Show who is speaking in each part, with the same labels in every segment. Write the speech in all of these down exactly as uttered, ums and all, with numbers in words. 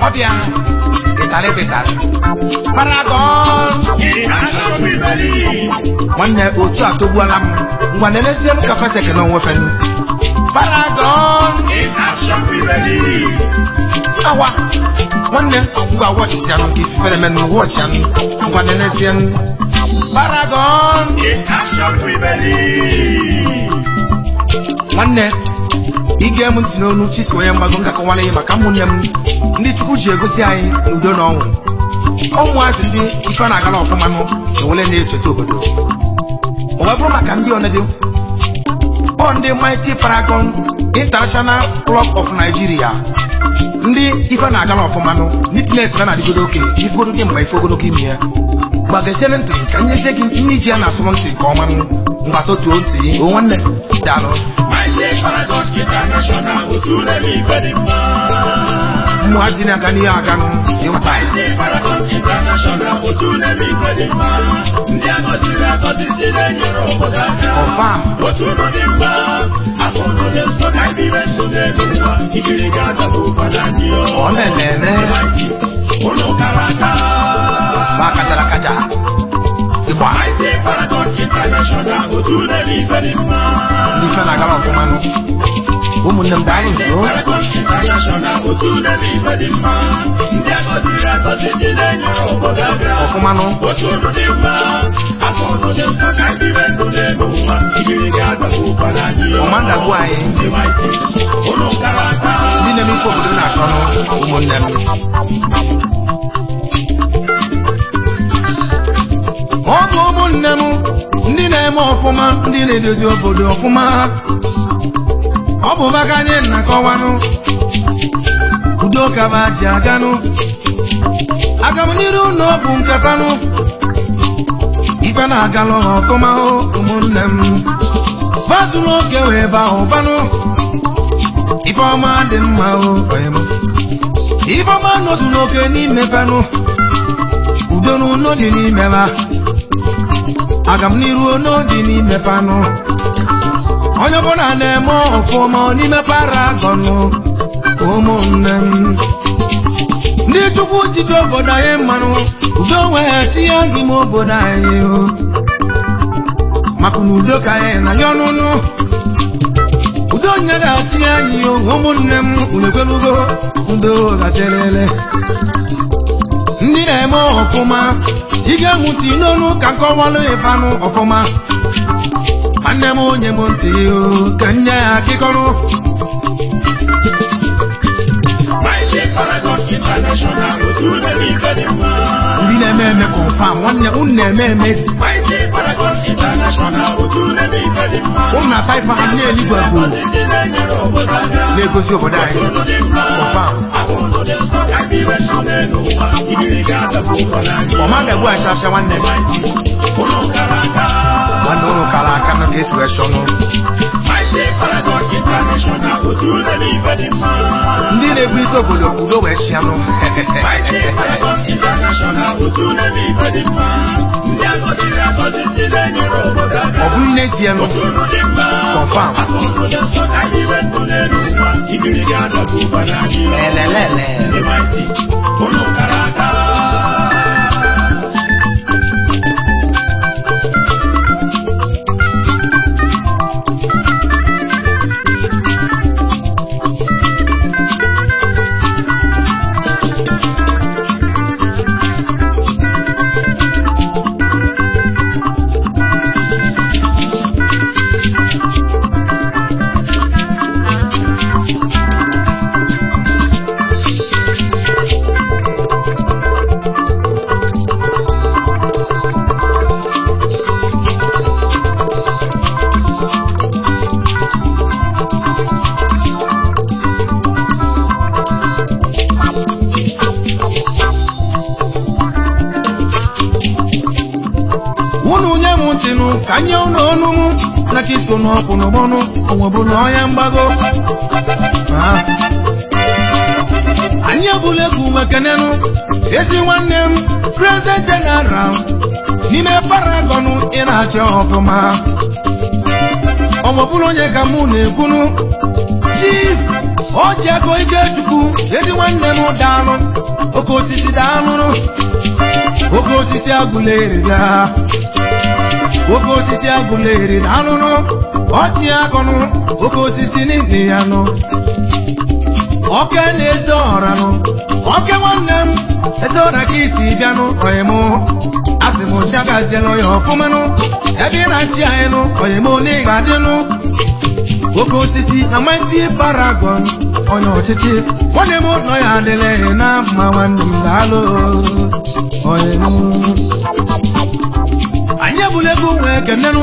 Speaker 1: Obia, Itali Vitali. Paragon, one never to to Gualam, one and the same cafe second on weapon. Paragon, in action with the Awa, one day, who are watching them, keep Federman watching, one and the same. Paragon, in action with the one day. Ige munti no nu chiswe yamba gonga kwa wale makamunyam ndi chukuji egosi ayi udo no onwu onwu azindi ifa na agala ofuma no e wole na echeto obodo o wabro maka ndi onade on the mighty Paragon International Club of Nigeria ndi ifa na agala ofuma no nitness na na digodo oke ifodo ke mba ifogo ke mia gba excellent kan yese ki niji na asonti ko ma no ngba to to nti o wanne dalo Paragon International utulemi fedima Mwazina kani agano yopai Paragon International utulemi fedima Ndiago sira kositile nyero bodaka Ofa utuludimba Akono leso kaibiwe tuneluwa Ikirigada bupadanyo Onelene Ono karaka Baka talakaja Mighty Paragon International utulemi fedima Ndifana kama fumano Umunam dalu yo Paragon International utulemi fedima Ndiago sira kositile nyero bodaka Ofumano Utuludimba Akono leso kaibiwe tuneluwa Ikirigada bupadanyo Omanda guaye Mighty Ono karaka Nine mifo kudina shono Umunam Obu umunemu Ndi na-eme ofuma Ndi na-edozi obodo ofuma Obu bakanye na kọwanụ Udo kaba ji aganụ Agamuniru n'obu nkefanụ Ife na agalụ ofuma umunnem Vasulu oke wee ba ụbanụ Ife ọma dị mma oyemu Ife ọma nozulu oke n'ime fenụ Udo n'ụlọ dị n'ime ba Agam niru no di ni mefano Onyo bona nemo ofoma ni me Paragon omonnem Ndi chukwu tito boda ye manu Udo we ti yangi mo boda ye o Makunu udo ka ye na yonunu Udo nyaga ti yangi o omonnem Unekwelugo udo ga chelele Ndi nemo ofoma Iga muti nonu kanko walo efanu ofoma Manemo nye monti yo Kanya akikono Mighty Paragon International utulemi fedima Ndine meme confirm Wanya unne meme Mighty Paragon International utulemi fedima Una taifa anye ligwa go Negosi obodai Confirm Omanda gwa shasha wanne Wano kalaka na kesu eshono Mighty Paragon International utulemi fedima Ndine bwizo bodo kudo weshiano Mighty Paragon International utulemi fedima Ndiago sira kositile nyero bodaka Obune siano Confirm Ikirigada bubanani Lelelele Mighty Ono karaka Kanya uno onu na chisko no kuno bono onwobuno ya mbago ah anya bule ku makanenu esi nwannem President General ni me Paragon ina cha ofuma onwobuno nye ka mu na ekunu Chief oji ego ike chukwu ezi nwanne m daalụ oke osisi daalụrụ oke osisi agụleri bịa oke osisi agụleri daalụrụ ọchị akọnụ oke osisi n'ime ya nụ oke na-eze ọra nụ oke nwanne m eze ọra ka isi bịanụ oyimụ asị m ụja gaziela ya ọfụmanụ ebe ị na-achị anyị nụ oyimụ na ị ga-adịnụ oke osisi na mighty paragon onye ọchịchị nwanne m nọ ya adịleghị na mma nwanne m daalụ oyimụ anyị ebula ego nwee kenenụ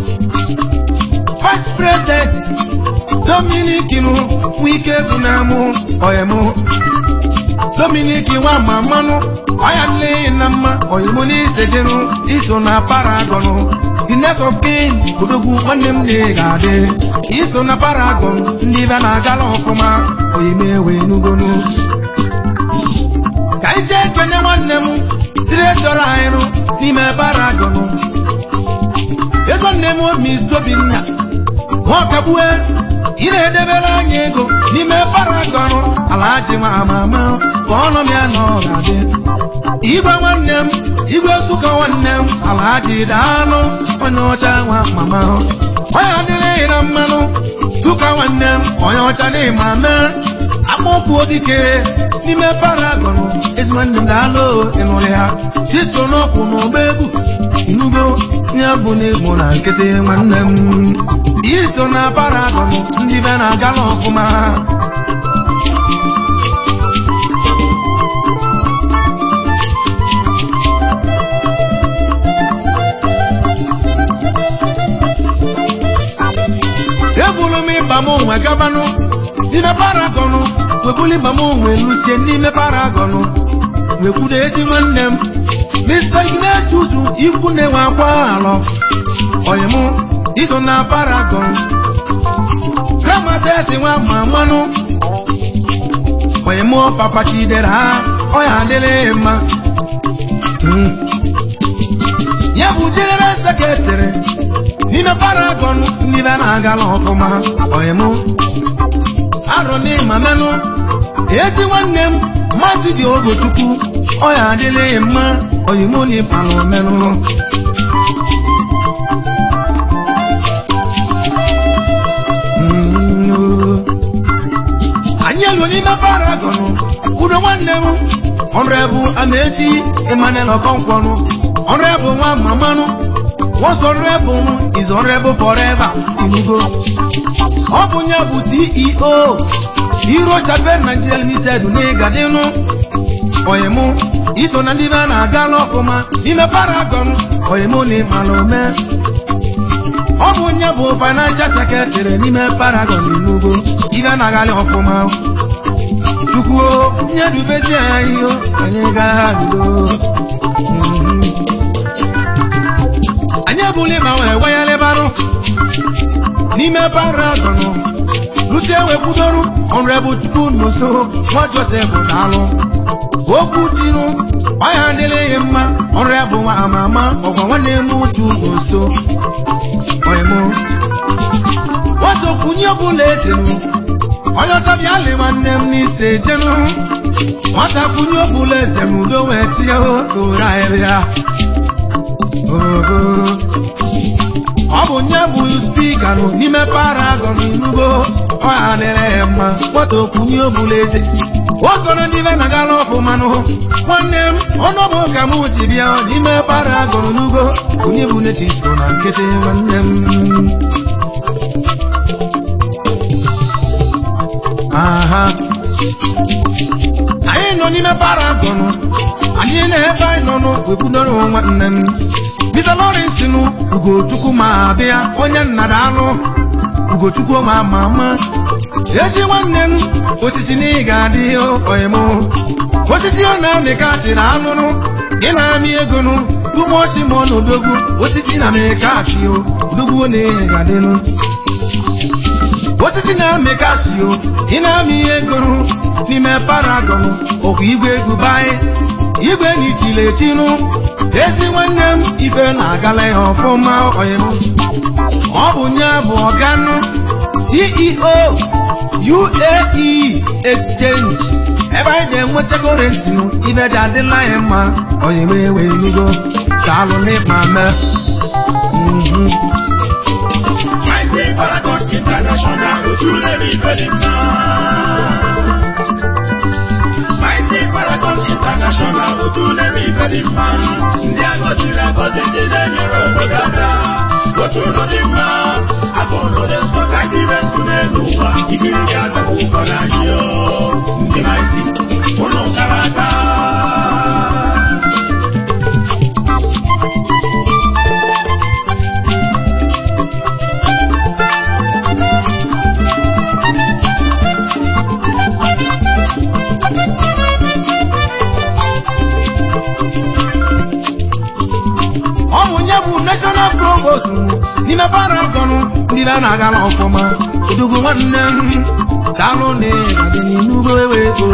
Speaker 1: vice president Dominic nụ wike bụ na mụ oyimụ Dominic nwa ma mmanụ ọya nleghị na mma oyimụ n'isejenụ iso na paragon the next of kin odogwu nwanne m na-ga-adị iso na paragon ndị be na-agala ọfụma oyime ewe n'ugonu ka anyị jee kene nwanne m diretọrọ anyị nụ n'ime paragon ego nne m Miss Tobinna nwaọkagbue ị na-edebere anyị ego n'ime paragon Alhaji ma ama ama ka ọnụ m ya na ọ ga-adị igwe nwanne m igwe tụka nwanne m Alhaji daalụ onye ọcha nwa mama onye adịrịghị na mmanụ tụka nwanne m onye ọcha n'ịma mee akpọkwuo dike n'ime paragon ezi nwanne m daalụ ịnụrụ ya Cisco n'ọkwụ n'ọgba egwu inugo ya bụ n'egwu na nkịtị nwanne m iso na paragon ndị be na-agala ọfụma ebulu m ịba m onwe gabanụ n'ime paragon webuli ịba m onwe lusie n'ime paragon wekwudo ezi nwanne m Mister Ignatius ikwu na-enwe akwa alọ oyimụ iso na paragon Ramatesi nwa ma mmanụ oyimụ papa Chidera ha ọya adịrị mma ya bụ general secretary n'ime paragon ndị be na-agala ọfụma oyimụ arọ n'ịma menụ ezi nwanne m Maazị dị Ogochukwu ọya adịrị mma oyimụ n'ịpalụ menụ anyị elu n'ime paragon udo nwanne m Honorable Amechi Emmanuel Okonkwo Honorable nwa mamanụ what's honorable is honorable forever inugo ọ bụ nya bụ C E O Hero Chapel Nigeria Limited n'ịgadịnụ oyimụ iso na ndị be na-agala ọfụma n'ime paragon oyimụ n'ịmalụ mee ọ bụ nya bụ financial secretary n'ime paragon inugo ibe na-agali ọfụma chukwu nye dubezi anyị anyị ga-adịdo anyị ebuli ma wee weyalebarụ n'ime paragon lusie wekwudoru Honorable Chukwu Nnoso nwa Joseph daalụ okwu chinụ ọya adịrịghị mma Honorable nwa ama ama ọgwa nwanne m Uju Nnoso oyimụ nwata okwunye ọbụla ezenụ onye ọcha bịa le nwanne m n'ise jenụ nwata kwunye ọbụla eze m udo wee tinye ora ahịrịa ọ bụ nye bụ spika nụ n'ime paragon inugo ọya adịrịghị mma nwata okwunye ọbụla eze o so na ndị be na-agala ọfụmanụ nwanne m ọnụọbụ ka m ji bịa n'ime paragon inugo onye bụ Cisco na nkịtị nwanne m aha anyị nọ n'ime paragon anyị na-ebe anyị nọ n'okwudoro nwanne m Mister Lawrence nụ Ugochukwu ma bịa onye nna daalụ Ugochukwu ma ama ama ezi nwanne m osisi na ị ga-adị oyimụ osisi ọ na-amịka chịrị alụrụ gị na-amị ego nụ ụmụọchị ma ọ n'odogwu osisi na-amịka achị odogwu na ị ga-adịnụ osisi na-amịka achị ị na-amị ego nụ n'ime paragon ọkwa igwe egwu baị igwe n'ichile echinụ ezi nwanne m ibe na-agala ya ọfụma oyimụ ọ bụ nya bụ ọganụ C E O U A E exchange ebe anyị na-enweta currency nụ ibe dị adịla anyị mma onye wee wee nugo daalụ n'ịkpa mee
Speaker 2: Mighty Paragon International otu na-eme ife dị mma Mighty Paragon International otu na-eme ife dị mma ndị agọziri agọzi ndị na-enyere obodo aka otu ụlọ dị mma afọ ụlọ dị nsọ ka ndị metụ n'elu ụwa ikiri gị aka ụkọ na anyị ndị Mighty ụlọ nkara aka
Speaker 1: National Provost n'ime Paragon ndị na na-agala ọfọma odugu nwanne m daalụ na-egade n'inugbo ewego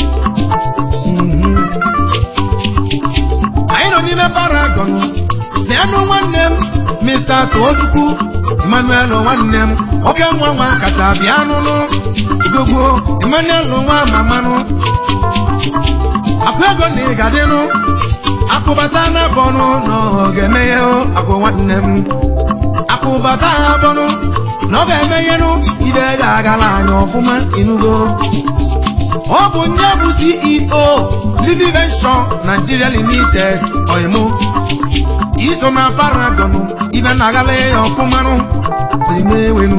Speaker 1: anyị nọ n'ime Paragon na-anụ nwanne m Mister Tochukwu Emmanuel nwanne m oke nwa nwa kacha bịa nụnụ odugu Emmanuel nwa mamanụ akụ ego na-egadịnụ akụbata na bọnụ n'oge emeghe akụ nwanne m akụbata bọnụ n'oge emeghenụ ibe ga-agala anya ọfụma inugo ọ bụ nye bụ C E O Living Venture Nigeria Limited oyimu iso na Paragon ibe na-agala ya ọfụmanụ oyimu ewenu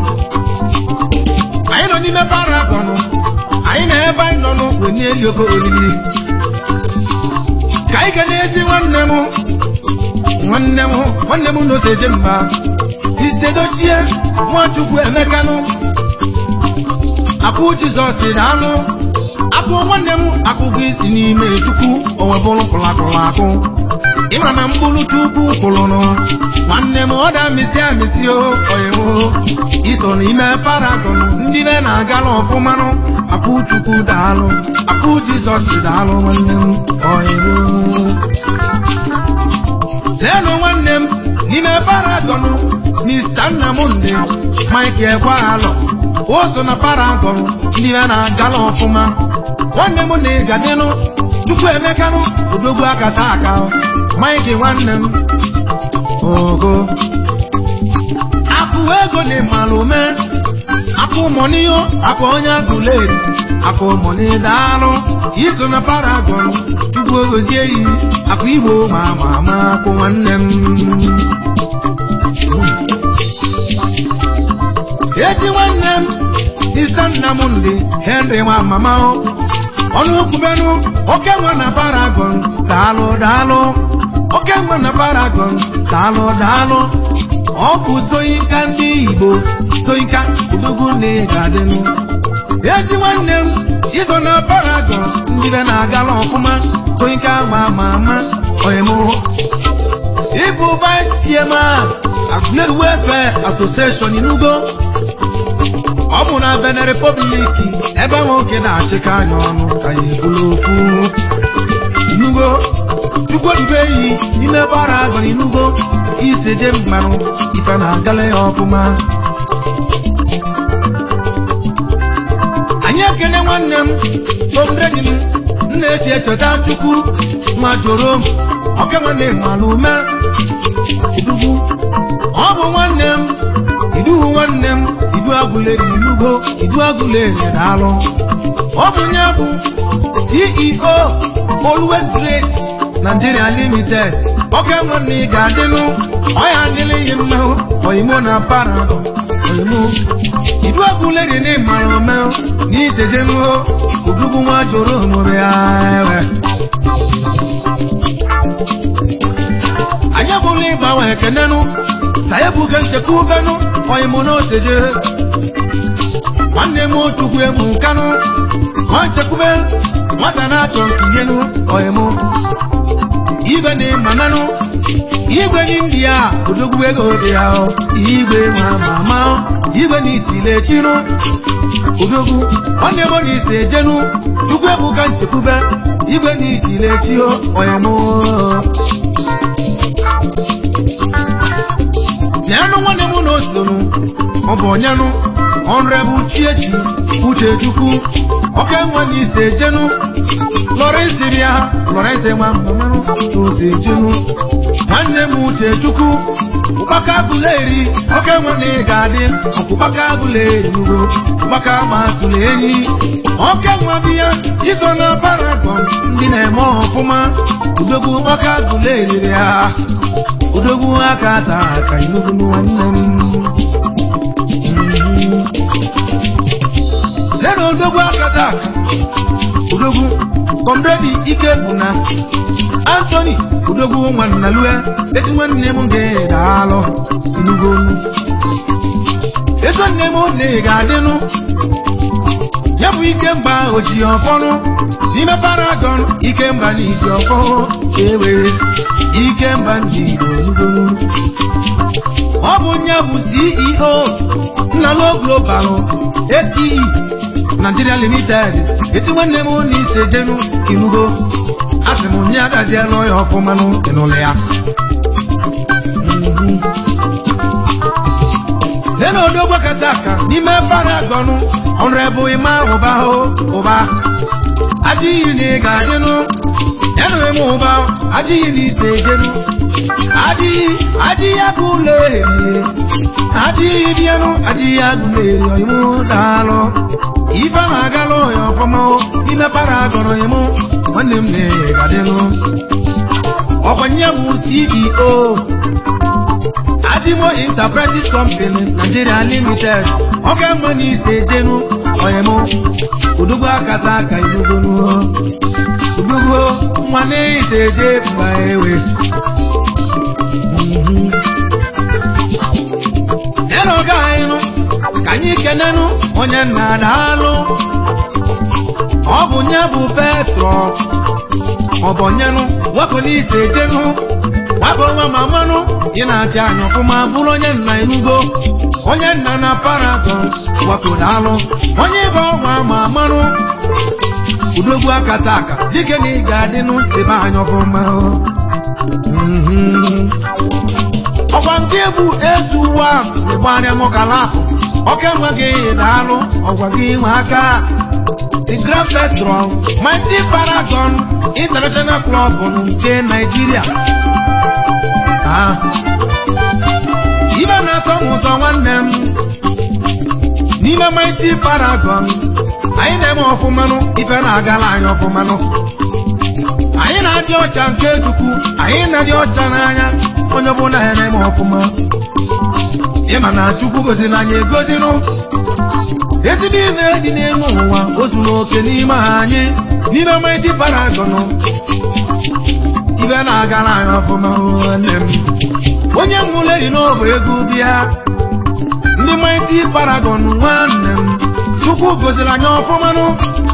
Speaker 1: anyị nọ n'ime Paragon anyị na ebe anyị nọ n'okwe n'elu oke olili ka anyị ga n'ezi nwanne m nwanne m nwanne m n'oseje mba istedochie Nwachukwu Emekanụ akụ Jizọs na-anụ akụ nwanne m akụkụ isi n'ime Chukwu onwe bụrụ kụlakụlụ akụ ịma na mkpụrụ Chukwu kwụlụnụ nwanne m ọ da misi amisi o oyewo iso n'ime Paragon ndị be na-agala ọfụmanụ akụ Chukwu daalụ akụ Jizọs daalụ nwanne m oyewo leenụ nwanne m n'ime Paragon Mister Nnamdi Mike Ekwalọ o so na Paragon ndị be na-agala ọfụma nwanne m na-egadịnụ Chukwu Emekanụ odogwu akata aka Mike nwanne m ogo akụ ego na malume akụ moniyo akụ onye agụleri akụ moni daalụ iso na Paragon Chukwu ogozie yi akụ Igbo ma ma ama akụ nwanne m esi nwanne m Mister Nnamdi Henry nwa mama ọnụ okwubenu oke nwa na Paragon daalụ daalụ oke nwa na Paragon daalụ daalụ ọ bụ Soyinka ndị Igbo Soyinka odogwu na-egadịnụ ezi nwanne m iso na Paragon ndị be na-agala ọfụma Soyinka ma ma ama oyemụ ịbụ Vice Chairman Agụleri Welfare Association inugo ọ bụ na Benin Republic ebe nwoke na-achịkọ anya ọnụ ka ya ebulu ofu inugo Chukwu odubeyi n'ime Paragon inugo iseje mmanụ ife na-agala ya ọfụma anyị ekele nwanne m omredi m na-eche echeta Chukwu nwa joro m oke nwanne malume idugwu ọ bụ nwanne m iduhu nwanne m idu agụleri inugo idu agụleri daalụ ọ bụ nye bụ C E O Always Great Nigeria Limited oke nwanne ga-adịnụ ọya adịla ihe mma oyimo na Paragon oyimo idu agụleri na ịmara ome n'iseje nụ odugwu nwa joro omume ya ewe anyị bụrụ ịgbanwe ekenenụ sayebuke nchekwubenụ oyimo na oseje nwanne m Chukwu emu kanụ nwa nchekwube nwata na-achọ nkihenụ oyimo igwe na ịmananụ igwe n'India odogwu ego dị ya igwe ma mama igwe na itile chinụ odogwu nwanne m na ise ejenu Chukwu ebuka nchekwube igwe na itile chio oyemo n'anụ nwanne m na osonu Obonyanu Honorable Chiechi Uche Chukwu Oke Nwani ise jenu Lawrence Bia Lawrence Mamanu Ose jenu Nwanne m Uche Chukwu Ubaka Guleri Oke Nwani Gadi Ubaka Guleri Nugo Ubaka Matulenyi Oke Nwabia Iso na Paragon Ndi na-eme ọfụma Udogwu Ubaka Guleri ya Udogwu aka ata aka inugu nwanne m Leno Udogwu aka ata aka Udogwu Komredi Ike Buna Anthony Udogwu nwanna lue esi nwanne m nge daalụ inugu Eso nne m ne ga-adịnụ Ya bụ Ikemba oji ọfọnụ N'ime Paragon Ikemba n'iji ọfọ ewe Ikemba ndị Igbo Ọ bụ nye bụ C E O Nnalo Global S E Nigeria Limited eti nwanne m n'ise jenu inugo asị m nye agaziela ya ọfụmanụ ịnụlụ ya Lena Odogwu kata aka n'ime Paragon Honorable Ima ụba ụba Ajighị na ị ga-adịnụ Enu eme ụba ajighị n'ise jenu Ajighị ajighị agụleri Ajighị bịanụ ajighị agụleri Oyimu daalụ Ife na-agalụ ya ọfụma ime Paragon Oyimu nwanne m na-egadịnụ Ọkwanye bụ C E O Ajimo Enterprises Company Nigeria Limited Oke Nwani ise jenu Oyimu Udogwu akata aka inugonu Udogwu nwanne ise je mba ewe Ero ga inu Kanyi kenenu onye nna daalụ Ọ bụ nye bụ Petro Ọ bụ nyenu wako n'ise jenu Wako nwa mamanụ ị na-achị anya ọfụma bụrụ onye nna inugo Onye nna na Paragon wako daalụ Onye bụ ọnwa mamanụ Udogwu akata aka dike na ị ga-adịnụ chebe anya ọfụma Ọgwa nke bụ ezu ụwa Gbanya mọkala afọ Oke nwe gị daalụ ọgwa gị nwe aka The Grand Petron Mighty Paragon International Club nke Nigeria Ibe na-atọ m ụtọ nwanne m N'ime Mighty Paragon Anyị na-eme ọfụmanụ ife na-agala anyị ọfụmanụ Anyị na-adị ọcha nke Chukwu Anyị na-adị ọcha n'anya Onye ọbụla ya na-eme ọfụma Ịma na Chukwu goziri anyị egozinụ Ezigbo ife dị n'elu ụwa o zuru oke n'ime anyị N'ime Mighty Paragon Ife na-agala anyị ọfụma nwanne m Onye nwụleri n'ọbụ ego bịa Ndị Mighty Paragon nwanne m Chukwu goziri anyị ọfụmanụ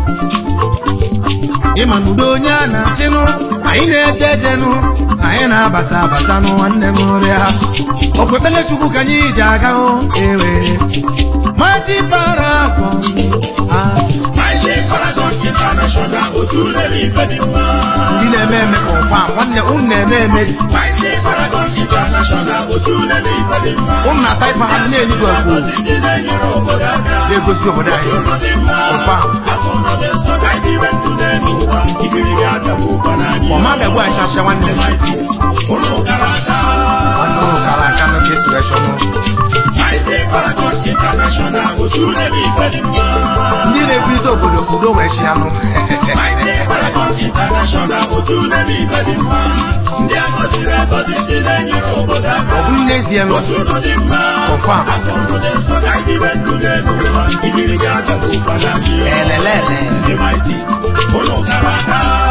Speaker 1: Ịma n'udo onye a na-achịnụ Anyị na-eje ejenụ Anyị na-abata abatanụ nwanne m rịa Okwekpele Chukwu ka anyị ji aga ewe Mighty Paragon
Speaker 2: Mighty Paragon International otu na-eme dị mma
Speaker 1: Ndị na-eme eme ọfa nwanne unu na-eme eme
Speaker 2: Mighty Paragon International otu na-eme dị mma
Speaker 1: Unu na taipa ha na-eligwe ekwu na-egosi obodo anyị ọfa Ọmada gwa ashasha nwanne
Speaker 2: Unu kara aka
Speaker 1: Unu kara aka n'oke esi wee shọnụ
Speaker 2: Mighty Paragon International otu na-eme dị mma
Speaker 1: Ndị na-ekwuzi obodo obodo wee chi anụ
Speaker 2: Mighty Paragon International otu na-eme dị mma Ndị agọziri agọzi ndị na-enyere obodo aka
Speaker 1: Ọ bụ n'ezie nụ
Speaker 2: Otu dị mma
Speaker 1: Confirm.
Speaker 2: Afọ ndụ dị nsọ ka anyị dị ndụ n'ụwa Ibiri ga-aga ụkwa na ndị
Speaker 1: Elelele
Speaker 2: Ndị Mighty Unu kara aka